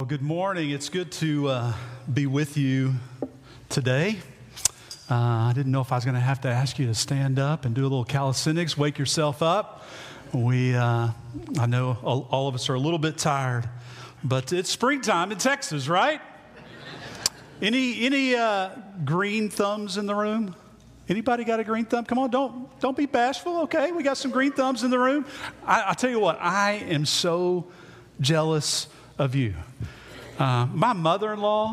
Good morning. It's good to be with you today. I didn't know if I was going to have to ask you to stand up and do a little calisthenics, wake yourself up. I know all of us are a little bit tired, but it's springtime in Texas, right? Any green thumbs in the room? Anybody got a green thumb? Come on, don't be bashful, okay? We got some green thumbs in the room. I tell you what, I am so jealous of you. My mother-in-law,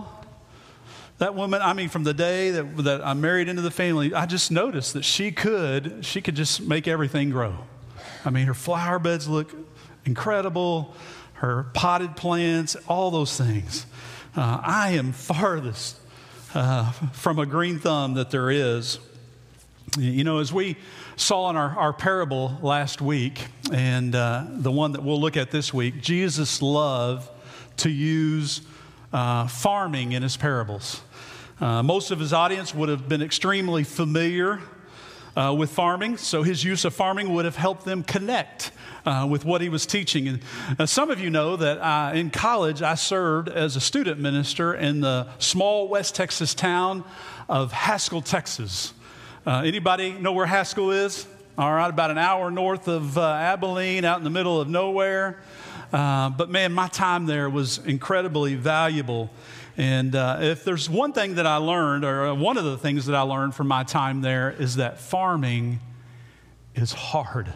that woman, from the day that I married into the family, I just noticed that she could just make everything grow. Her flower beds look incredible, her potted plants, all those things. I am farthest from a green thumb that there is. You know, as we saw in our parable last week, and the one that we'll look at this week, Jesus loved to use farming in his parables. Most of his audience would have been extremely familiar with farming, so his use of farming would have helped them connect with what he was teaching. And some of you know that in college I served as a student minister in the small West Texas town of Haskell, Texas. Anybody know where Haskell is? All right, about an hour north of Abilene, out in the middle of nowhere. But man, my time there was incredibly valuable. And if there's one thing that I learned, or one of the things that I learned from my time there, is that farming is hard.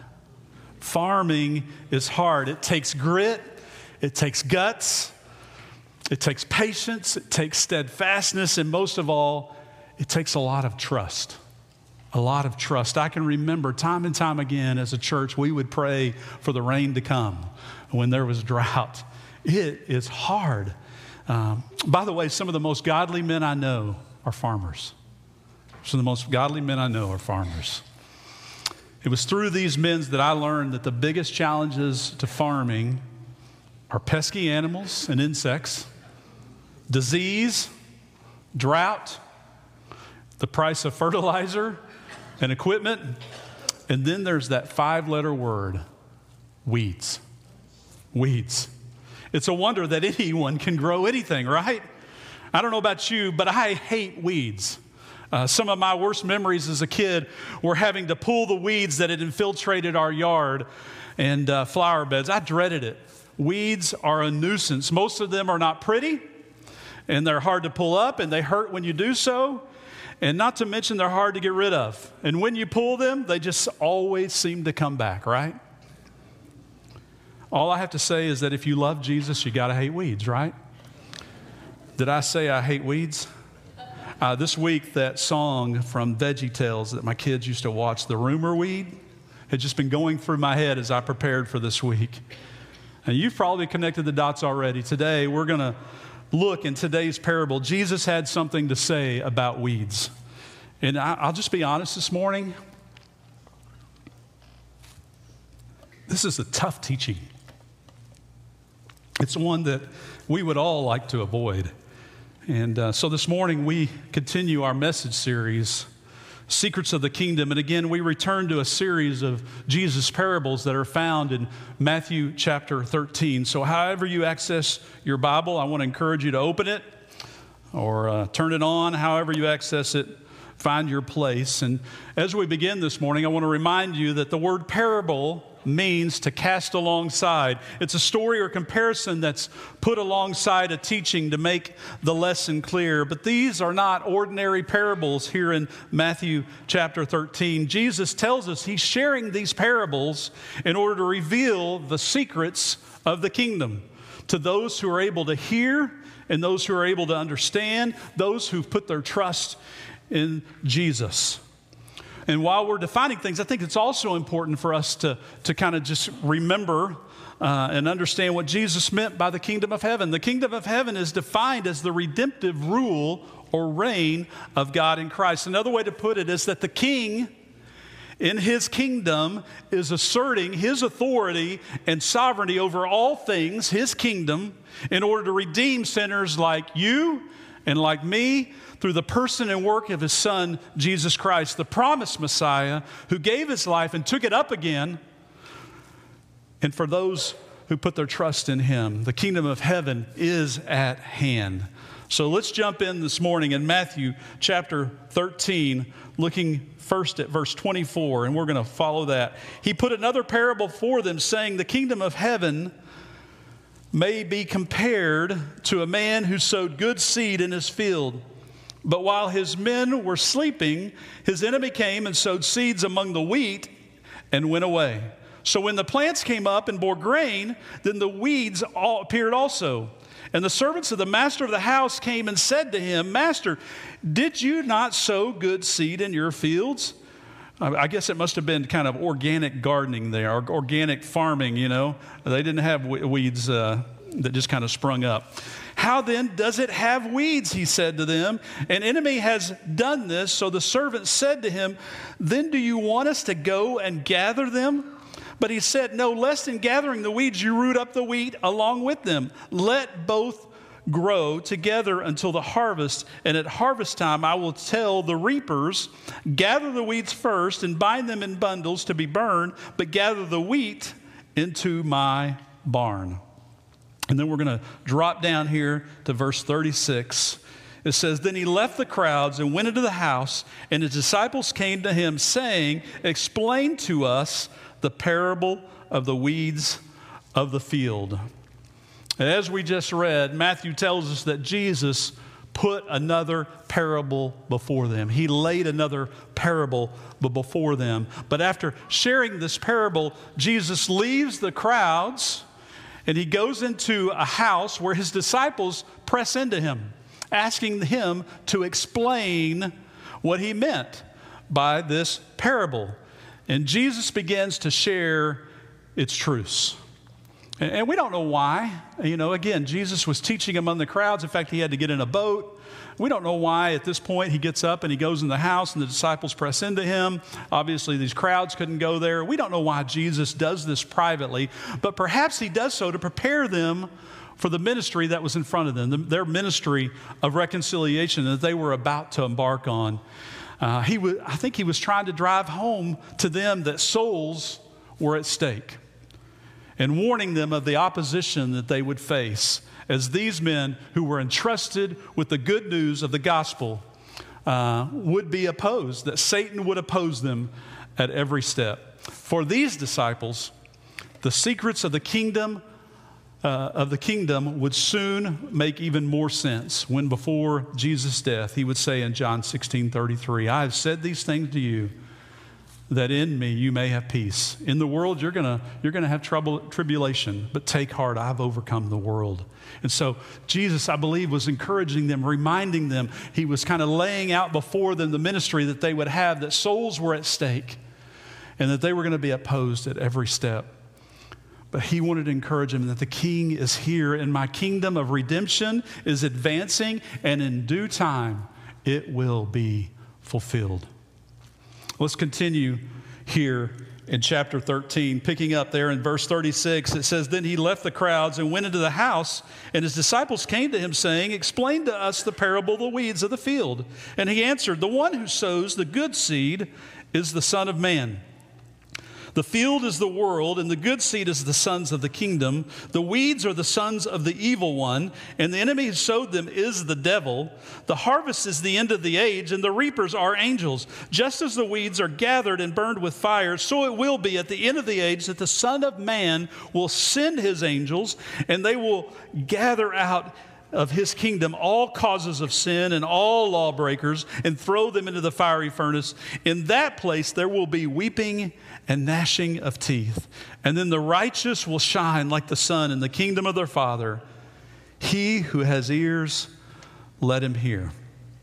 Farming is hard. It takes grit. It takes guts. It takes patience. It takes steadfastness. And most of all, it takes a lot of trust. A lot of trust. I can remember time and time again as a church, we would pray for the rain to come when there was drought. It is hard. By the way, some of the most godly men I know are farmers. Some of the most godly men I know are farmers. It was through these men that I learned that the biggest challenges to farming are pesky animals and insects, disease, drought, the price of fertilizer and equipment, and then there's that 5-letter word, weeds. Weeds. It's a wonder that anyone can grow anything, right? I don't know about you, but I hate weeds. Some of my worst memories as a kid were having to pull the weeds that had infiltrated our yard and flower beds. I dreaded it. Weeds are a nuisance. Most of them are not pretty, and they're hard to pull up, and they hurt when you do so. And not to mention they're hard to get rid of. And when you pull them, they just always seem to come back, right? All I have to say is that if you love Jesus, you got to hate weeds, right? Did I say I hate weeds? This week, that song from VeggieTales that my kids used to watch, The Rumor Weed, had just been going through my head as I prepared for this week. And you've probably connected the dots already. Today, we're going to look in today's parable. Jesus had something to say about weeds. And I'll just be honest this morning. This is a tough teaching. It's one that we would all like to avoid. And so this morning we continue our message series, Secrets of the Kingdom. And again, we return to a series of Jesus' parables that are found in Matthew chapter 13. So however you access your Bible, I want to encourage you to open it or turn it on. However you access it, find your place. And as we begin this morning, I want to remind you that the word parable means to cast alongside. It's a story or comparison that's put alongside a teaching to make the lesson clear. But these are not ordinary parables here in Matthew chapter 13. Jesus tells us he's sharing these parables in order to reveal the secrets of the kingdom to those who are able to hear and those who are able to understand, those who've put their trust in Jesus. And while we're defining things, I think it's also important for us to kind of just remember and understand what Jesus meant by the kingdom of heaven. The kingdom of heaven is defined as the redemptive rule or reign of God in Christ. Another way to put it is that the king in his kingdom is asserting his authority and sovereignty over all things, his kingdom, in order to redeem sinners like you and like me through the person and work of his son, Jesus Christ, the promised Messiah who gave his life and took it up again. And for those who put their trust in him. The kingdom of heaven is at hand. So let's jump in this morning in Matthew chapter 13, looking first at verse 24, and we're going to follow that. He put another parable for them, saying, the kingdom of heaven may be compared to a man who sowed good seed in his field. But while his men were sleeping, his enemy came and sowed seeds among the wheat and went away. So when the plants came up and bore grain, then the weeds appeared also. And the servants of the master of the house came and said to him, Master, did you not sow good seed in your fields? I guess it must have been kind of organic gardening there, or organic farming, you know. They didn't have weeds that just kind of sprung up. How then does it have weeds, he said to them. An enemy has done this. So the servant said to him, then do you want us to go and gather them? But he said, no, lest in gathering the weeds you root up the wheat along with them. Let both grow together until the harvest, and at harvest time I will tell the reapers, gather the weeds first and bind them in bundles to be burned, but gather the wheat into my barn. And then we're going to drop down here to verse 36. It says, then he left the crowds and went into the house, and his disciples came to him, saying, explain to us the parable of the weeds of the field. And as we just read, Matthew tells us that Jesus put another parable before them. He laid another parable before them. But after sharing this parable, Jesus leaves the crowds and he goes into a house where his disciples press into him, asking him to explain what he meant by this parable. And Jesus begins to share its truths. And we don't know why. You know, again, Jesus was teaching among the crowds. In fact, he had to get in a boat. We don't know why at this point he gets up and he goes in the house and the disciples press into him. Obviously, these crowds couldn't go there. We don't know why Jesus does this privately, but perhaps he does so to prepare them for the ministry that was in front of them, their ministry of reconciliation that they were about to embark on. I think he was trying to drive home to them that souls were at stake and warning them of the opposition that they would face as these men who were entrusted with the good news of the gospel would be opposed, that Satan would oppose them at every step. For these disciples, the secrets of the kingdom would soon make even more sense when before Jesus' death, he would say in John 16:33, I have said these things to you that in me you may have peace. In the world you're gonna have tribulation, but take heart, I've overcome the world. And so Jesus, I believe, was encouraging them, reminding them, he was kind of laying out before them the ministry that they would have, that souls were at stake and that they were going to be opposed at every step. But he wanted to encourage them that the king is here and my kingdom of redemption is advancing, and in due time it will be fulfilled. Let's continue here in chapter 13, picking up there in verse 36. It says, then he left the crowds and went into the house, and his disciples came to him saying, explain to us the parable of the weeds of the field. And he answered, the one who sows the good seed is the Son of Man. The field is the world, and the good seed is the sons of the kingdom. The weeds are the sons of the evil one, and the enemy who sowed them is the devil. The harvest is the end of the age, and the reapers are angels. Just as the weeds are gathered and burned with fire, so it will be at the end of the age that the Son of Man will send his angels, and they will gather out of his kingdom all causes of sin and all lawbreakers and throw them into the fiery furnace. In that place there will be weeping and gnashing of teeth. And then the righteous will shine like the sun in the kingdom of their Father. He who has ears, let him hear.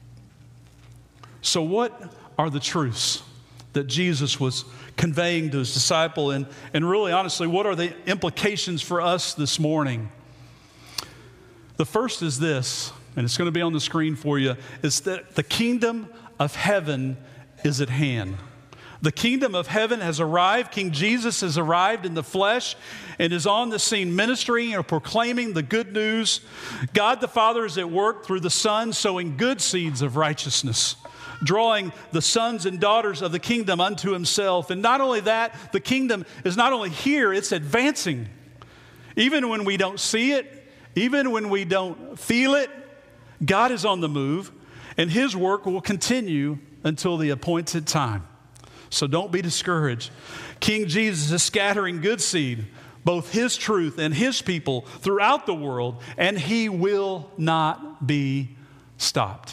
So what are the truths that Jesus was conveying to his disciple? And really, honestly, what are the implications for us this morning? The first is this, and it's going to be on the screen for you, is that the kingdom of heaven is at hand. The kingdom of heaven has arrived. King Jesus has arrived in the flesh and is on the scene ministering or proclaiming the good news. God the Father is at work through the Son, sowing good seeds of righteousness, drawing the sons and daughters of the kingdom unto himself. And not only that, the kingdom is not only here, it's advancing. Even when we don't see it, even when we don't feel it, God is on the move, and his work will continue until the appointed time. So don't be discouraged. King Jesus is scattering good seed, both his truth and his people throughout the world, and he will not be stopped.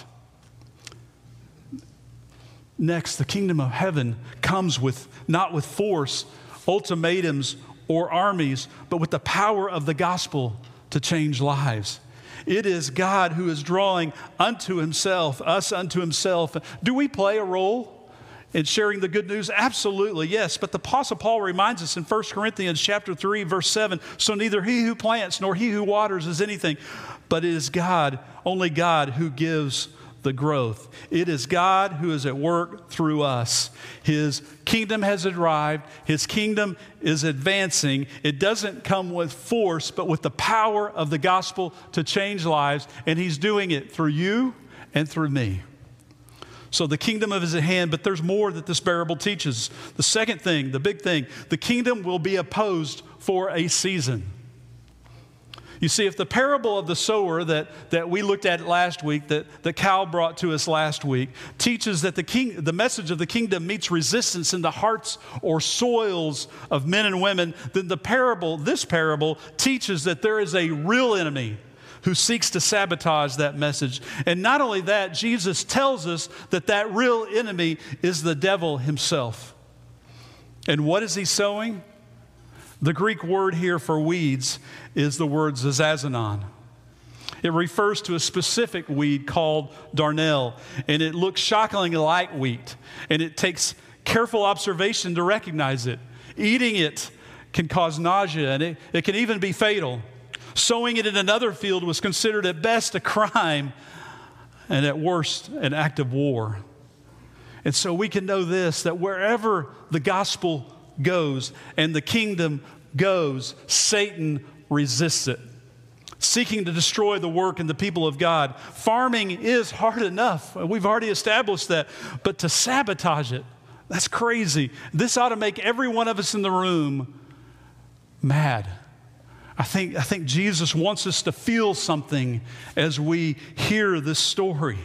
Next, the kingdom of heaven comes not with force, ultimatums, or armies, but with the power of the gospel to change lives. It is God who is drawing unto himself, us unto himself. Do we play a role in sharing the good news? Absolutely, yes. But the Apostle Paul reminds us in 1 Corinthians chapter 3, verse 7, so neither he who plants nor he who waters is anything, but it is God, only God, who gives the growth. It is God who is at work through us. His kingdom has arrived. His kingdom is advancing. It doesn't come with force, but with the power of the gospel to change lives. And he's doing it through you and through me. So the kingdom is at hand, but there's more that this parable teaches. The second thing, the big thing, the kingdom will be opposed for a season. You see, if the parable of the sower that we looked at last week, that Cal brought to us last week, teaches that the message of the kingdom meets resistance in the hearts or soils of men and women, then this parable teaches that there is a real enemy who seeks to sabotage that message. And not only that, Jesus tells us that real enemy is the devil himself. And what is he sowing? The Greek word here for weeds is the word zazazanon. It refers to a specific weed called darnel, and it looks shockingly like wheat, and it takes careful observation to recognize it. Eating it can cause nausea, and it can even be fatal. Sowing it in another field was considered at best a crime, and at worst an act of war. And so we can know this, that wherever the gospel goes and the kingdom goes, Satan resists it, seeking to destroy the work and the people of God. Farming is hard enough. We've already established that. But to sabotage it, that's crazy. This ought to make every one of us in the room mad. I think Jesus wants us to feel something as we hear this story.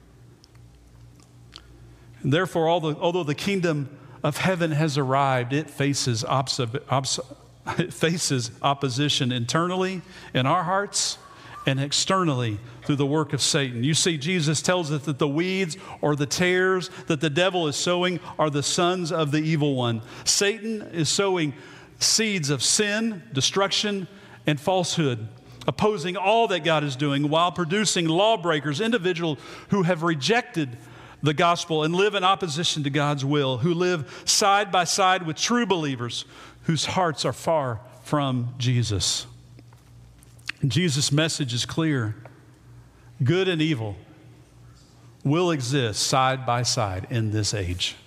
And therefore, although the kingdom of heaven has arrived, it faces opposition internally in our hearts and externally through the work of Satan. You see, Jesus tells us that the weeds or the tares that the devil is sowing are the sons of the evil one. Satan is sowing seeds of sin, destruction, and falsehood, opposing all that God is doing while producing lawbreakers, individuals who have rejected the gospel and live in opposition to God's will, who live side by side with true believers whose hearts are far from Jesus. And Jesus' message is clear. Good and evil will exist side by side in this age.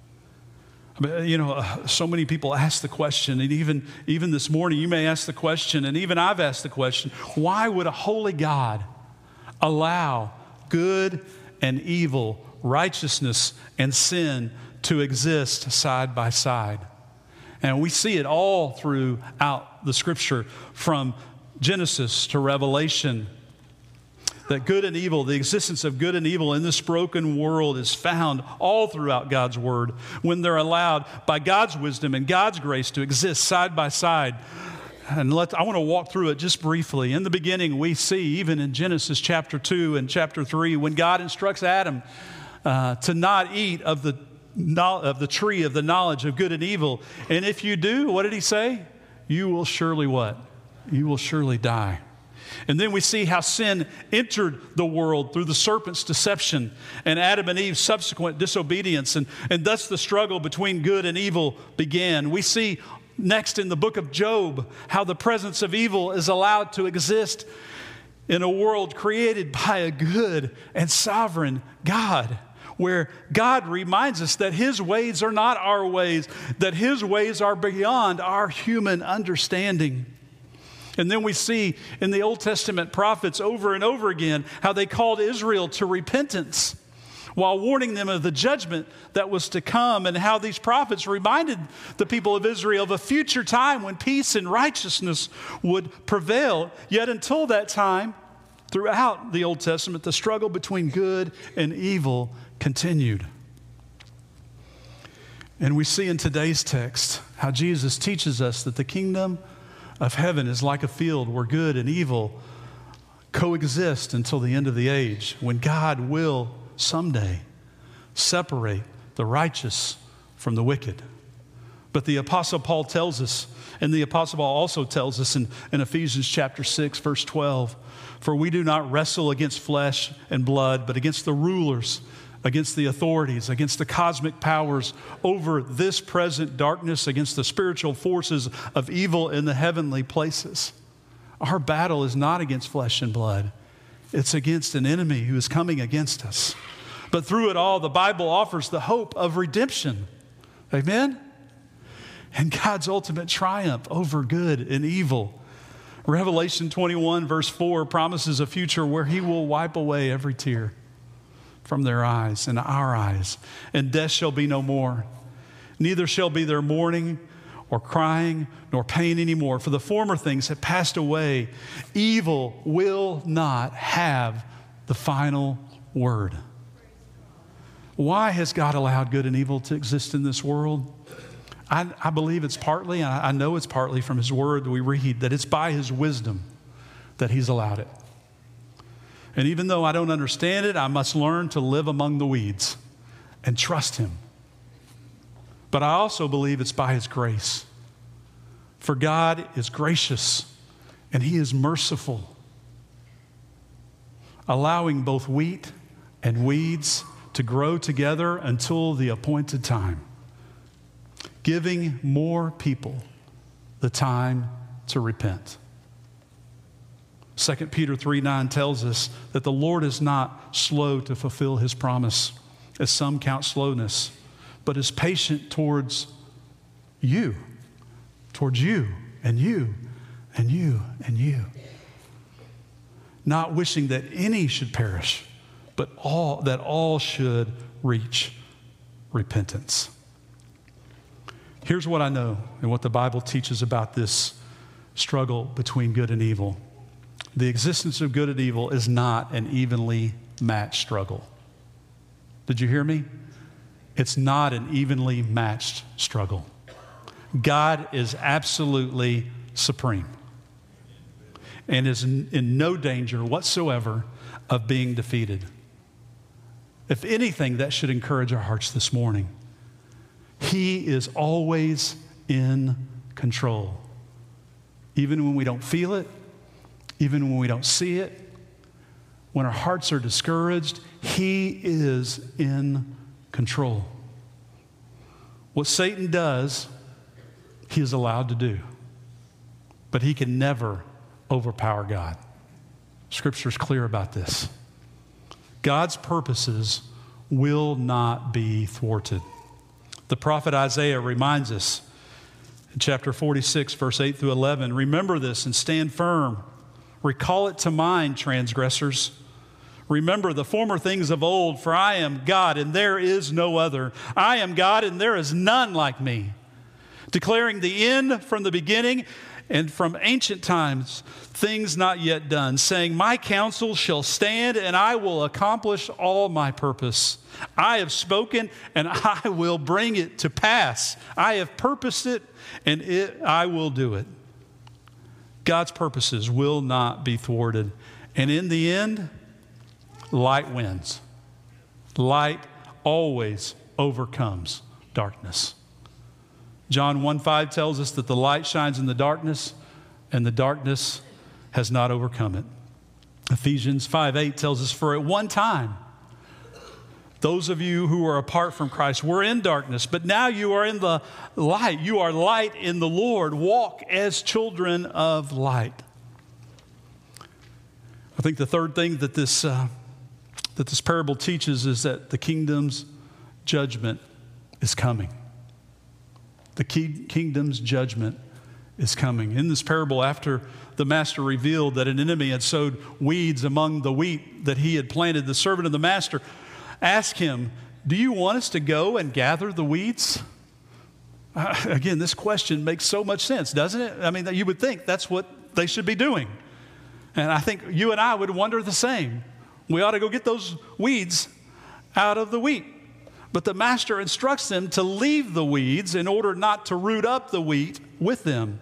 So many people ask the question, and even this morning you may ask the question, and even I've asked the question, why would a holy God allow good and evil, righteousness and sin to exist side by side? And we see it all throughout the Scripture, from Genesis to Revelation, that good and evil, the existence of good and evil in this broken world is found all throughout God's Word when they're allowed by God's wisdom and God's grace to exist side by side. And I want to walk through it just briefly. In the beginning, we see, even in Genesis chapter 2 and chapter 3, when God instructs Adam to not eat of the tree of the knowledge of good and evil. And if you do, what did he say? You will surely what? You will surely die. And then we see how sin entered the world through the serpent's deception and Adam and Eve's subsequent disobedience. And thus the struggle between good and evil began. We see next in the book of Job how the presence of evil is allowed to exist in a world created by a good and sovereign God, where God reminds us that his ways are not our ways, that his ways are beyond our human understanding. And then we see in the Old Testament prophets over and over again how they called Israel to repentance. while warning them of the judgment that was to come, and how these prophets reminded the people of Israel of a future time when peace and righteousness would prevail. Yet until that time, throughout the Old Testament, the struggle between good and evil continued. And we see in today's text how Jesus teaches us that the kingdom of heaven is like a field where good and evil coexist until the end of the age, when God will someday separate the righteous from the wicked. But the Apostle Paul tells us, and the Apostle Paul also tells us in Ephesians chapter 6, verse 12, for we do not wrestle against flesh and blood, but against the rulers, against the authorities, against the cosmic powers over this present darkness, against the spiritual forces of evil in the heavenly places. Our battle is not against flesh and blood. It's against an enemy who is coming against us. But through it all, the Bible offers the hope of redemption. Amen? And God's ultimate triumph over good and evil. Revelation 21, verse 4 promises a future where He will wipe away every tear from their eyes and our eyes, and death shall be no more. Neither shall be there mourning or crying nor pain anymore, for the former things have passed away. Evil will not have the final word. Why has God allowed good and evil to exist in this world? I believe it's partly, and I know it's partly from His word that we read, that it's by His wisdom that He's allowed it. And even though I don't understand it, I must learn to live among the weeds and trust Him. But I also believe it's by His grace. For God is gracious and He is merciful, allowing both wheat and weeds to grow together until the appointed time, giving more people the time to repent. 2 Peter 3:9 tells us that the Lord is not slow to fulfill His promise, as some count slowness, but is patient towards you and you and you and you. Not wishing that any should perish, but that all should reach repentance. Here's what I know and what the Bible teaches about this struggle between good and evil. The existence of good and evil is not an evenly matched struggle. Did you hear me? It's not an evenly matched struggle. God is absolutely supreme and is in no danger whatsoever of being defeated. If anything, that should encourage our hearts this morning. He is always in control. Even when we don't feel it, even when we don't see it, when our hearts are discouraged, He is in control. What Satan does, he is allowed to do. But he can never overpower God. Scripture is clear about this. God's purposes will not be thwarted. The prophet Isaiah reminds us in chapter 46, verse 8 through 11, remember this and stand firm. Recall it to mind, transgressors. Remember the former things of old, for I am God and there is no other. I am God and there is none like me. Declaring the end from the beginning and from ancient times, things not yet done, saying, my counsel shall stand and I will accomplish all my purpose. I have spoken and I will bring it to pass. I have purposed it and I will do it. God's purposes will not be thwarted. And in the end, light wins. Light always overcomes darkness. John 1:5 tells us that the light shines in the darkness, and the darkness has not overcome it. Ephesians 5:8 tells us, for at one time, those of you who are apart from Christ were in darkness, but now you are in the light. You are light in the Lord. Walk as children of light. I think the third thing that this parable teaches is that the kingdom's judgment is coming. The kingdom's judgment is coming. In this parable, after the master revealed that an enemy had sowed weeds among the wheat that he had planted, the servant of the master ask him, do you want us to go and gather the weeds? Again, this question makes so much sense, doesn't it? I mean, you would think that's what they should be doing. And I think you and I would wonder the same. We ought to go get those weeds out of the wheat. But the master instructs them to leave the weeds in order not to root up the wheat with them.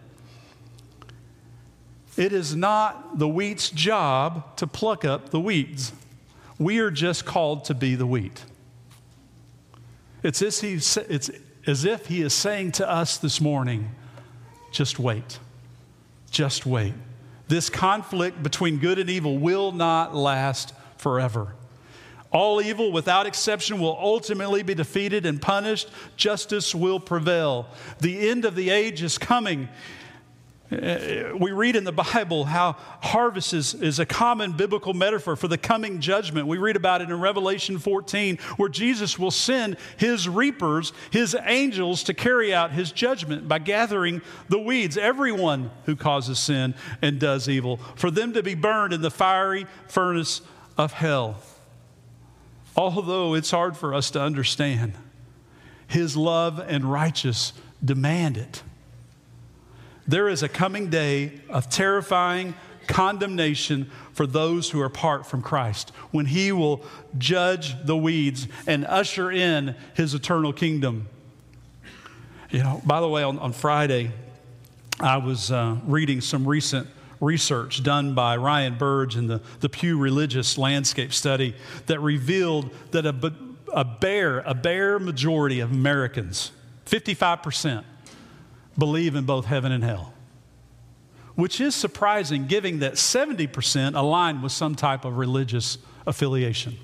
It is not the wheat's job to pluck up the weeds. We are just called to be the wheat. It's as if he is saying to us this morning, just wait. Just wait. This conflict between good and evil will not last forever. All evil, without exception, will ultimately be defeated and punished. Justice will prevail. The end of the age is coming. We read in the Bible how harvest is a common biblical metaphor for the coming judgment. We read about it in Revelation 14, where Jesus will send his reapers, his angels, to carry out his judgment by gathering the weeds, everyone who causes sin and does evil, for them to be burned in the fiery furnace of hell. Although it's hard for us to understand, his love and righteousness demand it. There is a coming day of terrifying condemnation for those who are apart from Christ, when he will judge the weeds and usher in his eternal kingdom. You know, by the way, on Friday, I was reading some recent research done by Ryan Burge in the Pew Religious Landscape Study that revealed that a bare majority of Americans, 55%, believe in both heaven and hell, which is surprising given that 70% align with some type of religious affiliation.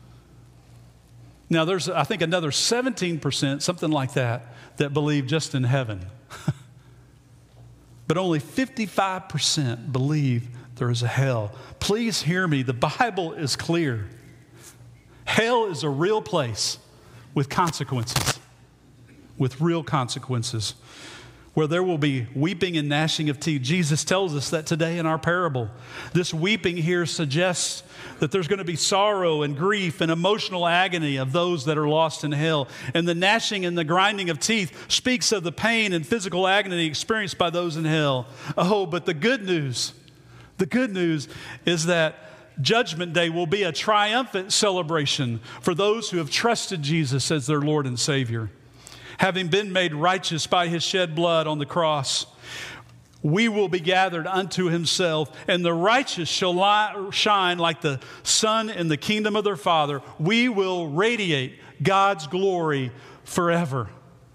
Now there's, I think, another 17%, something like that believe just in heaven. But only 55% believe there is a hell. Please hear me. The Bible is clear. Hell is a real place with consequences, with real consequences, where there will be weeping and gnashing of teeth. Jesus tells us that today in our parable. This weeping here suggests that there's going to be sorrow and grief and emotional agony of those that are lost in hell. And the gnashing and the grinding of teeth speaks of the pain and physical agony experienced by those in hell. Oh, but the good news is that Judgment Day will be a triumphant celebration for those who have trusted Jesus as their Lord and Savior. Having been made righteous by his shed blood on the cross, we will be gathered unto himself, and the righteous shall shine like the sun in the kingdom of their Father. We will radiate God's glory forever.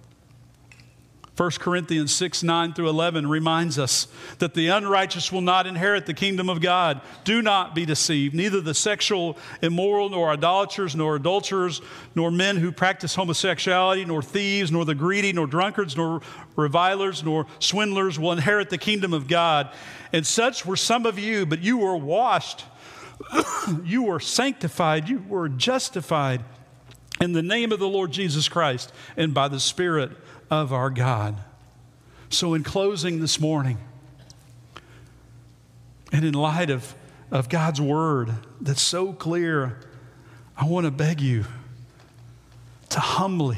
1 Corinthians 6:9-11 reminds us that the unrighteous will not inherit the kingdom of God. Do not be deceived. Neither the sexual immoral, nor idolaters, nor adulterers, nor men who practice homosexuality, nor thieves, nor the greedy, nor drunkards, nor revilers, nor swindlers will inherit the kingdom of God. And such were some of you, but you were washed, you were sanctified, you were justified in the name of the Lord Jesus Christ and by the Spirit of our God. So in closing this morning, and in light of God's word that's so clear, I want to beg you to humbly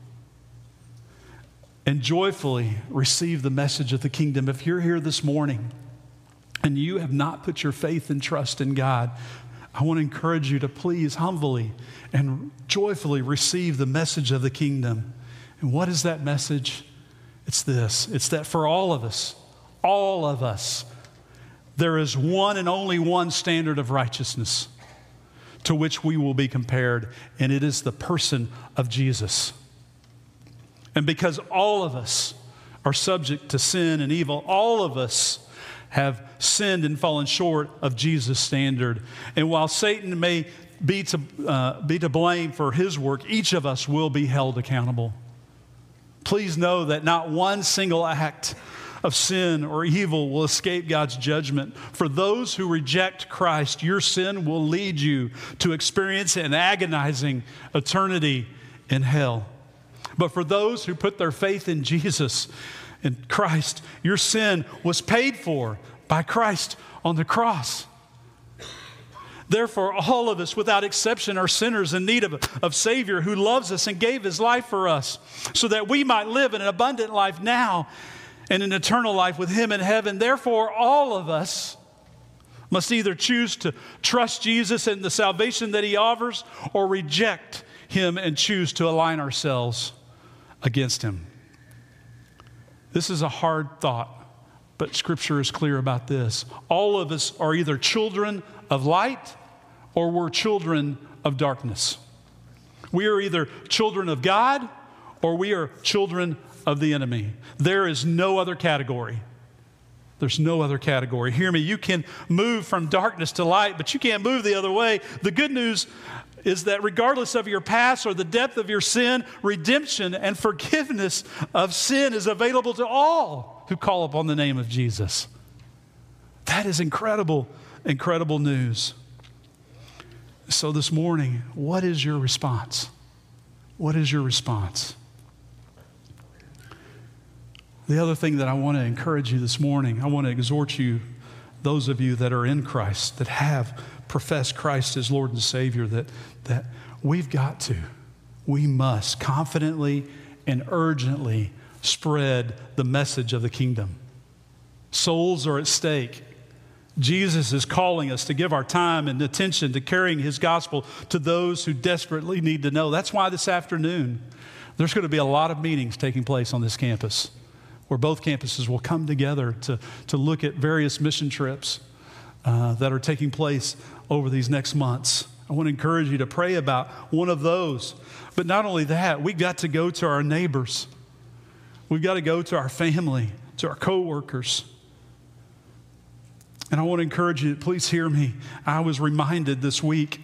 and joyfully receive the message of the kingdom. If you're here this morning and you have not put your faith and trust in God, I want to encourage you to please humbly and joyfully receive the message of the kingdom. And what is that message? It's this. It's that for all of us, there is one and only one standard of righteousness to which we will be compared, and it is the person of Jesus. And because all of us are subject to sin and evil, all of us have sinned and fallen short of Jesus' standard. And while Satan may be to blame for his work, each of us will be held accountable. Please know that not one single act of sin or evil will escape God's judgment. For those who reject Christ, your sin will lead you to experience an agonizing eternity in hell. But for those who put their faith in Jesus and Christ, your sin was paid for by Christ on the cross. Therefore, all of us, without exception, are sinners in need of Savior who loves us and gave his life for us so that we might live an abundant life now and an eternal life with him in heaven. Therefore, all of us must either choose to trust Jesus and the salvation that he offers or reject him and choose to align ourselves against him. This is a hard thought, but Scripture is clear about this. All of us are either children of light or we're children of darkness. We are either children of God or we are children of the enemy. There is no other category. There's no other category. Hear me, you can move from darkness to light, but you can't move the other way. The good news is that regardless of your past or the depth of your sin, redemption and forgiveness of sin is available to all who call upon the name of Jesus. That is incredible, incredible news. So this morning, what is your response? What is your response? The other thing that I want to encourage you this morning, I want to exhort you, those of you that are in Christ, that have professed Christ as Lord and Savior, that we must confidently and urgently spread the message of the kingdom. Souls are at stake. Jesus is calling us to give our time and attention to carrying his gospel to those who desperately need to know. That's why this afternoon, there's going to be a lot of meetings taking place on this campus, where both campuses will come together to look at various mission trips that are taking place over these next months. I want to encourage you to pray about one of those. But not only that, we've got to go to our neighbors. We've got to go to our family, to our coworkers. And I want to encourage you, please hear me. I was reminded this week,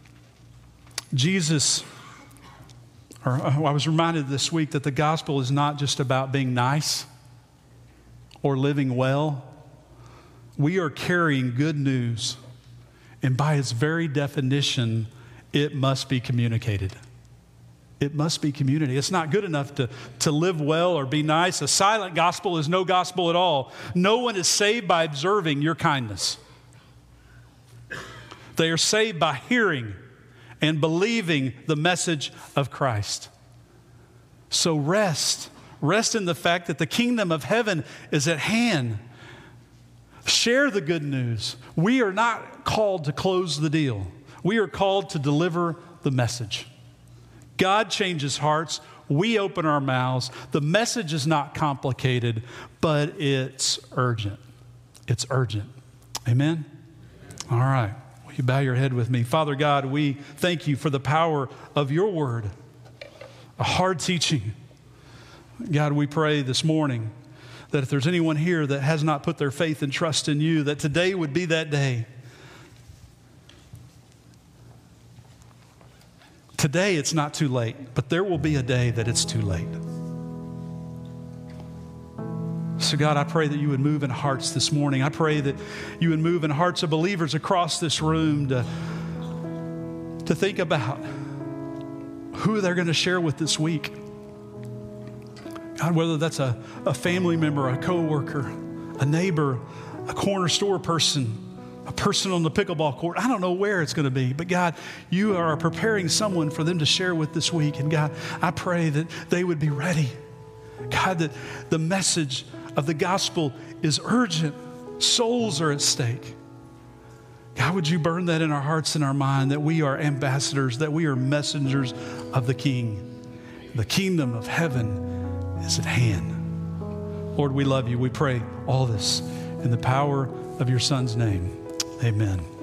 I was reminded this week that the gospel is not just about being nice or living well. We are carrying good news, and by its very definition, it must be communicated. It must be community. It's not good enough to live well or be nice. A silent gospel is no gospel at all. No one is saved by observing your kindness. They are saved by hearing and believing the message of Christ. So rest in the fact that the kingdom of heaven is at hand. Share the good news. We are not called to close the deal. We are called to deliver the message. God changes hearts. We open our mouths. The message is not complicated, but it's urgent. It's urgent. Amen? All right. Will you bow your head with me? Father God, we thank you for the power of your word, a hard teaching. God, we pray this morning that if there's anyone here that has not put their faith and trust in you, that today would be that day. Today it's not too late, but there will be a day that it's too late. So God, I pray that you would move in hearts this morning. I pray that you would move in hearts of believers across this room to think about who they're going to share with this week. God, whether that's a family member, a coworker, a neighbor, a corner store person, a person on the pickleball court. I don't know where it's going to be, but God, you are preparing someone for them to share with this week. And God, I pray that they would be ready. God, that the message of the gospel is urgent. Souls are at stake. God, would you burn that in our hearts and our mind, that we are ambassadors, that we are messengers of the King. The kingdom of heaven is at hand. Lord, we love you. We pray all this in the power of your Son's name. Amen.